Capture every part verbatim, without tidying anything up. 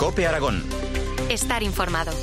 COPE Aragón. Estar informado.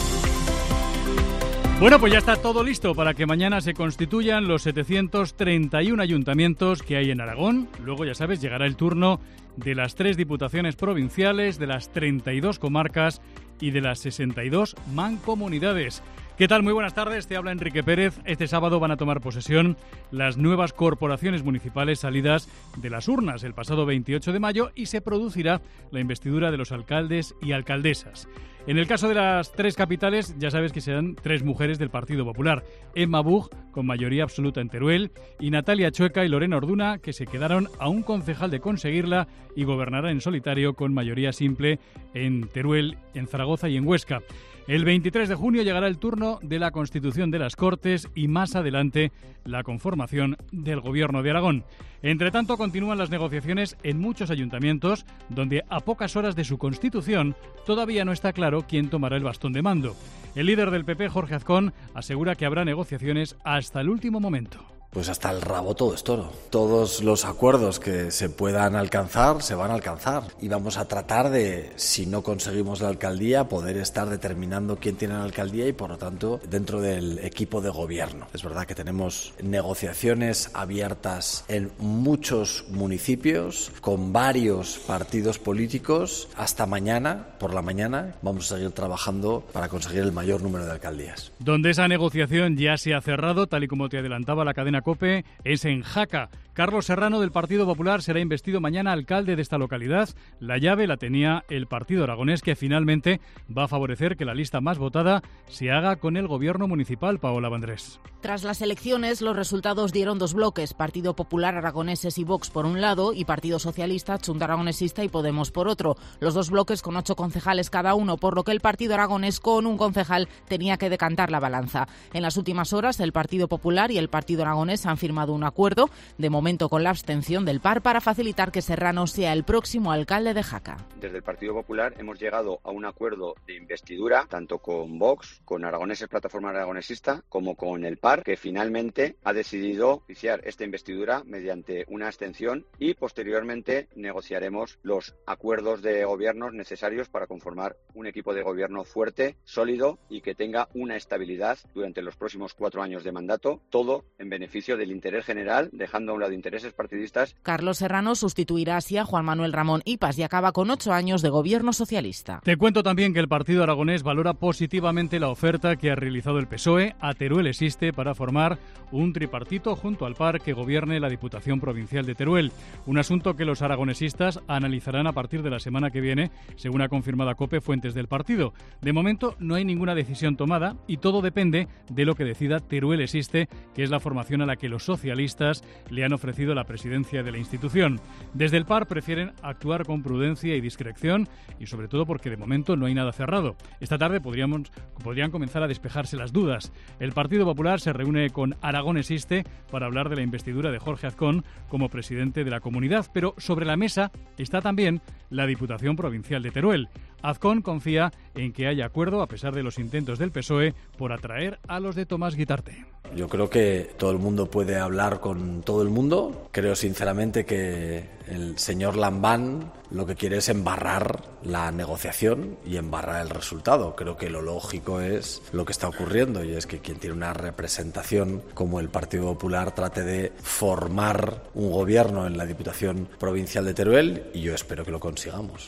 Bueno, pues ya está todo listo para que mañana se constituyan los setecientos treinta y uno ayuntamientos que hay en Aragón. Luego, ya sabes, llegará el turno de las tres diputaciones provinciales, de las treinta y dos comarcas y de las sesenta y dos mancomunidades. ¿Qué tal? Muy buenas tardes, te habla Enrique Pérez. Este sábado van a tomar posesión las nuevas corporaciones municipales salidas de las urnas el pasado veintiocho de mayo y se producirá la investidura de los alcaldes y alcaldesas. En el caso de las tres capitales, ya sabes que serán tres mujeres del Partido Popular. Emma Buch, con mayoría absoluta en Teruel, y Natalia Chueca y Lorena Orduna, que se quedaron a un concejal de conseguirla y gobernará en solitario con mayoría simple en Teruel, en Zaragoza y en Huesca. El veintitrés de junio llegará el turno de la constitución de las Cortes y más adelante la conformación del Gobierno de Aragón. Entre tanto, continúan las negociaciones en muchos ayuntamientos donde a pocas horas de su constitución todavía no está claro quién tomará el bastón de mando. El líder del P P, Jorge Azcón, asegura que habrá negociaciones hasta el último momento. Pues hasta el rabo todo es toro. Todos los acuerdos que se puedan alcanzar, se van a alcanzar. Y vamos a tratar de, si no conseguimos la alcaldía, poder estar determinando quién tiene la alcaldía y, por lo tanto, dentro del equipo de gobierno. Es verdad que tenemos negociaciones abiertas en muchos municipios, con varios partidos políticos. Hasta mañana, por la mañana, vamos a seguir trabajando para conseguir el mayor número de alcaldías. Donde esa negociación ya se ha cerrado, tal y como te adelantaba la cadena COPE, es en Jaca. Carlos Serrano, del Partido Popular, será investido mañana alcalde de esta localidad. La llave la tenía el Partido Aragonés, que finalmente va a favorecer que la lista más votada se haga con el gobierno municipal. Paola Vandrés. Tras las elecciones, los resultados dieron dos bloques: Partido Popular Aragoneses y Vox por un lado y Partido Socialista, Chunta Aragonesista y Podemos por otro. Los dos bloques con ocho concejales cada uno, por lo que el Partido Aragonés con un concejal tenía que decantar la balanza. En las últimas horas, el Partido Popular y el Partido Aragonés han firmado un acuerdo, de momento con la abstención del P A R, para facilitar que Serrano sea el próximo alcalde de Jaca. Desde el Partido Popular hemos llegado a un acuerdo de investidura, tanto con Vox, con Aragoneses Plataforma Aragonesista, como con el P A R, que finalmente ha decidido iniciar esta investidura mediante una abstención y posteriormente negociaremos los acuerdos de gobierno necesarios para conformar un equipo de gobierno fuerte, sólido y que tenga una estabilidad durante los próximos cuatro años de mandato, todo en beneficio del interés general, dejando a un lado intereses partidistas. Carlos Serrano sustituirá así a Juan Manuel Ramón Ipas y acaba con ocho años de gobierno socialista. Te cuento también que el Partido Aragonés valora positivamente la oferta que ha realizado el P S O E a Teruel Existe para formar un tripartito junto al P A R que gobierne la Diputación Provincial de Teruel. Un asunto que los aragonesistas analizarán a partir de la semana que viene, según ha confirmado a COPE fuentes del partido. De momento no hay ninguna decisión tomada y todo depende de lo que decida Teruel Existe, que es la formación a la que los socialistas le han ofrecido la presidencia de la institución. Desde el P A R prefieren actuar con prudencia y discreción y sobre todo porque de momento no hay nada cerrado. Esta tarde podríamos, podrían comenzar a despejarse las dudas. El Partido Popular se reúne con Aragón Existe para hablar de la investidura de Jorge Azcón como presidente de la comunidad, pero sobre la mesa está también la Diputación Provincial de Teruel. Azcón confía en que haya acuerdo a pesar de los intentos del P S O E por atraer a los de Tomás Guitarte. Yo creo que todo el mundo puede hablar con todo el mundo. Creo sinceramente que el señor Lambán lo que quiere es embarrar la negociación y embarrar el resultado. Creo que lo lógico es lo que está ocurriendo y es que quien tiene una representación como el Partido Popular trate de formar un gobierno en la Diputación Provincial de Teruel y yo espero que lo consigamos.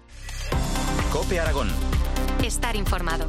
COPE Aragón. Estar informado.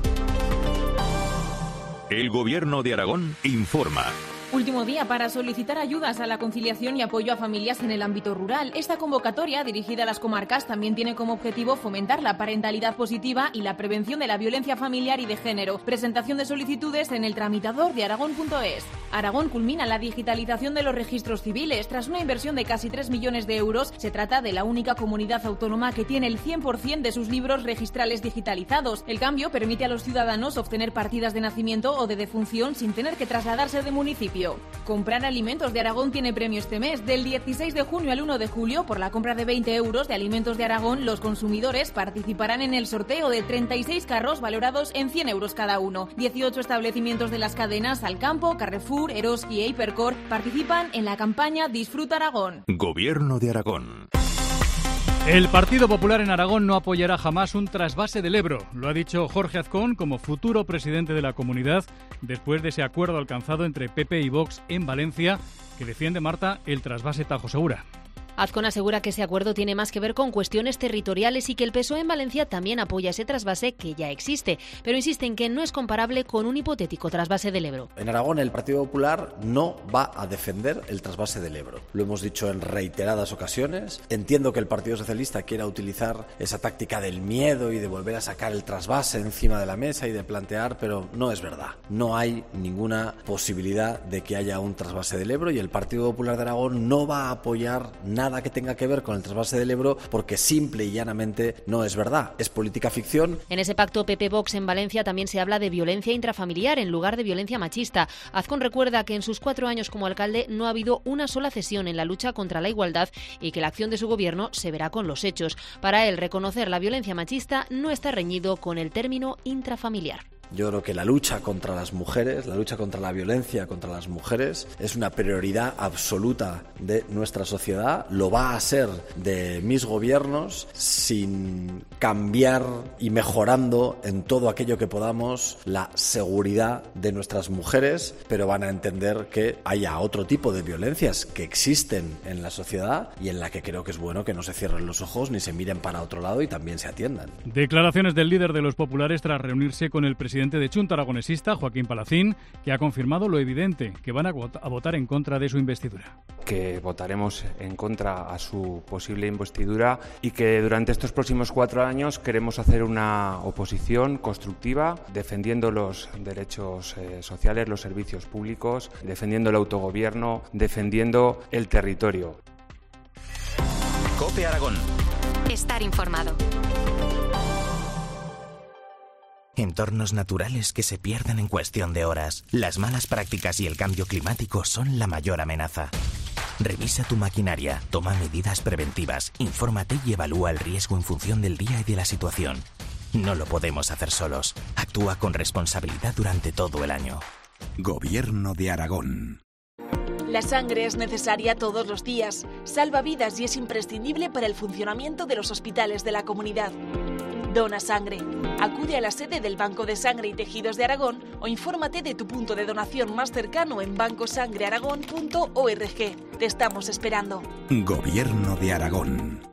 El Gobierno de Aragón informa. Último día para solicitar ayudas a la conciliación y apoyo a familias en el ámbito rural. Esta convocatoria, dirigida a las comarcas, también tiene como objetivo fomentar la parentalidad positiva y la prevención de la violencia familiar y de género. Presentación de solicitudes en el tramitador de aragón punto es. Aragón culmina la digitalización de los registros civiles. Tras una inversión de casi tres millones de euros, se trata de la única comunidad autónoma que tiene el cien por ciento de sus libros registrales digitalizados. El cambio permite a los ciudadanos obtener partidas de nacimiento o de defunción sin tener que trasladarse de municipio. Comprar alimentos de Aragón tiene premio este mes. Del dieciséis de junio al uno de julio, por la compra de veinte euros de alimentos de Aragón, los consumidores participarán en el sorteo de treinta y seis carros valorados en cien euros cada uno. dieciocho establecimientos de las cadenas Alcampo, Carrefour, Eroski e Hipercor participan en la campaña Disfruta Aragón. Gobierno de Aragón. El Partido Popular en Aragón no apoyará jamás un trasvase del Ebro. Lo ha dicho Jorge Azcón como futuro presidente de la comunidad después de ese acuerdo alcanzado entre P P y Vox en Valencia, que defiende, Marta, el trasvase Tajo Segura. Azcón asegura que ese acuerdo tiene más que ver con cuestiones territoriales y que el P S O E en Valencia también apoya ese trasvase que ya existe, pero insiste en que no es comparable con un hipotético trasvase del Ebro. En Aragón el Partido Popular no va a defender el trasvase del Ebro. Lo hemos dicho en reiteradas ocasiones. Entiendo que el Partido Socialista quiera utilizar esa táctica del miedo y de volver a sacar el trasvase encima de la mesa y de plantear, pero no es verdad. No hay ninguna posibilidad de que haya un trasvase del Ebro y el Partido Popular de Aragón no va a apoyar nada que tenga que ver con el trasvase del Ebro porque simple y llanamente no es verdad, es política ficción. En ese pacto P P-Vox en Valencia también se habla de violencia intrafamiliar en lugar de violencia machista. Azcón recuerda que en sus cuatro años como alcalde no ha habido una sola cesión en la lucha contra la igualdad y que la acción de su gobierno se verá con los hechos. Para él, reconocer la violencia machista no está reñido con el término intrafamiliar. Yo creo que la lucha contra las mujeres, la lucha contra la violencia contra las mujeres es una prioridad absoluta de nuestra sociedad. Lo va a ser de mis gobiernos sin cambiar y mejorando en todo aquello que podamos la seguridad de nuestras mujeres, pero van a entender que haya otro tipo de violencias que existen en la sociedad y en la que creo que es bueno que no se cierren los ojos ni se miren para otro lado y también se atiendan. Declaraciones del líder de los populares tras reunirse con el presidente de Chunta Aragonesista, Joaquín Palacín, que ha confirmado lo evidente, que van a votar en contra de su investidura. Que votaremos en contra a su posible investidura y que durante estos próximos cuatro años queremos hacer una oposición constructiva, defendiendo los derechos eh, sociales, los servicios públicos, defendiendo el autogobierno, defendiendo el territorio. COPE Aragón. Estar informado. Entornos naturales que se pierden en cuestión de horas. Las malas prácticas y el cambio climático son la mayor amenaza. Revisa tu maquinaria, toma medidas preventivas, infórmate y evalúa el riesgo en función del día y de la situación. No lo podemos hacer solos. Actúa con responsabilidad durante todo el año. Gobierno de Aragón. La sangre es necesaria todos los días, salva vidas y es imprescindible para el funcionamiento de los hospitales de la comunidad. Dona sangre. Acude a la sede del Banco de Sangre y Tejidos de Aragón o infórmate de tu punto de donación más cercano en banco sangre aragón punto org. Te estamos esperando. Gobierno de Aragón.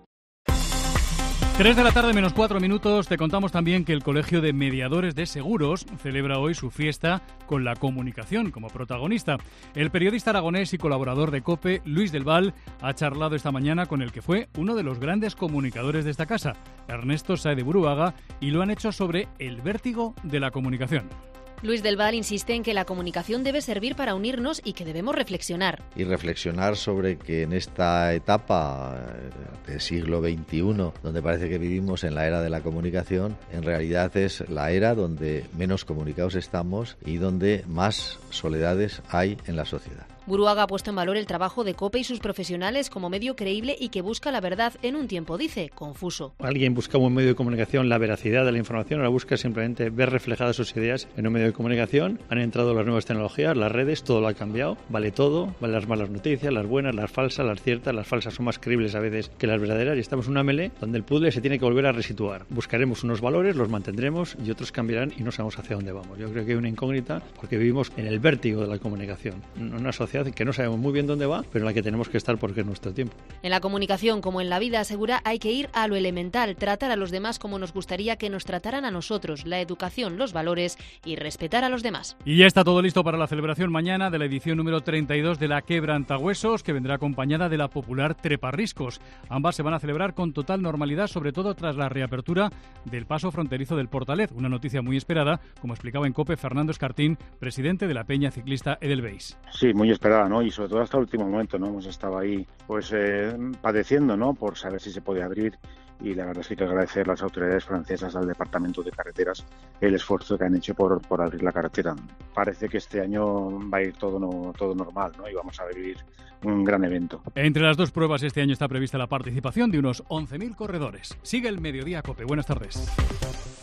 Tres de la tarde menos cuatro minutos. Te contamos también que el Colegio de Mediadores de Seguros celebra hoy su fiesta con la comunicación como protagonista. El periodista aragonés y colaborador de COPE, Luis del Val, ha charlado esta mañana con el que fue uno de los grandes comunicadores de esta casa, Ernesto Sáez de Buruaga, y lo han hecho sobre el vértigo de la comunicación. Luis del Val insiste en que la comunicación debe servir para unirnos y que debemos reflexionar. Y reflexionar sobre que en esta etapa del siglo veintiuno, donde parece que vivimos en la era de la comunicación, en realidad es la era donde menos comunicados estamos y donde más soledades hay en la sociedad. Buruaga ha puesto en valor el trabajo de COPE y sus profesionales como medio creíble y que busca la verdad en un tiempo, dice, confuso. Alguien buscaba un medio de comunicación la veracidad de la información, ahora busca simplemente ver reflejadas sus ideas en un medio de comunicación. Han entrado las nuevas tecnologías, las redes, todo lo ha cambiado, vale todo, vale las malas noticias, las buenas, las falsas, las ciertas, las falsas son más creíbles a veces que las verdaderas y estamos en una melee donde el puzzle se tiene que volver a resituar. Buscaremos unos valores, los mantendremos y otros cambiarán y no sabemos hacia dónde vamos. Yo creo que hay una incógnita porque vivimos en el vértigo de la comunicación, en una sociedad que no sabemos muy bien dónde va, pero en la que tenemos que estar porque es nuestro tiempo. En la comunicación, como en la vida, asegura, hay que ir a lo elemental, tratar a los demás como nos gustaría que nos trataran a nosotros, la educación, los valores y respetar a los demás. Y ya está todo listo para la celebración mañana de la edición número treinta y dos de la Quebrantahuesos, que vendrá acompañada de la popular Treparriscos. Ambas se van a celebrar con total normalidad, sobre todo tras la reapertura del paso fronterizo del Portalet, una noticia muy esperada, como explicaba en COPE Fernando Escartín, presidente de la Peña Ciclista Edelweiss. Sí, muy esperada, ¿no? Y sobre todo hasta el último momento, ¿no? Hemos estado ahí pues eh, padeciendo, ¿no? Por saber si se puede abrir y la verdad es que hay que agradecer a las autoridades francesas, al Departamento de Carreteras, el esfuerzo que han hecho por, por abrir la carretera. Parece que este año va a ir todo, no, todo normal, ¿no? Y vamos a vivir un gran evento. Entre las dos pruebas este año está prevista la participación de unos once mil corredores. Sigue el Mediodía COPE. Buenas tardes.